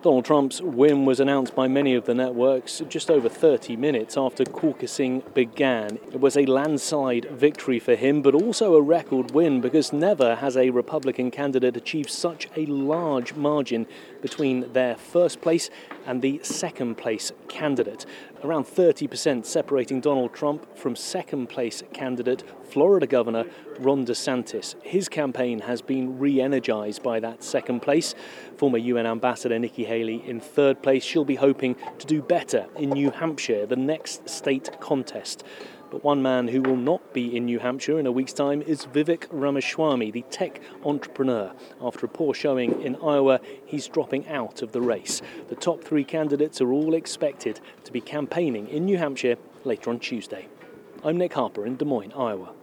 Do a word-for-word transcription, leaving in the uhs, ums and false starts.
Donald Trump's win was announced by many of the networks just over thirty minutes after caucusing began. It was a landslide victory for him, but also a record win because never has a Republican candidate achieved such a large margin between their first place and the second place candidate. Around thirty percent separating Donald Trump from second place candidate Florida Governor Ron DeSantis. His campaign has been re-energized by that second place. Former U N Ambassador Nikki Haley in third place. She'll be hoping to do better in New Hampshire, the next state contest. But one man who will not be in New Hampshire in a week's time is Vivek Ramaswamy, the tech entrepreneur. After a poor showing in Iowa, he's dropping out of the race. The top three candidates are all expected to be campaigning in New Hampshire later on Tuesday. I'm Nick Harper in Des Moines, Iowa.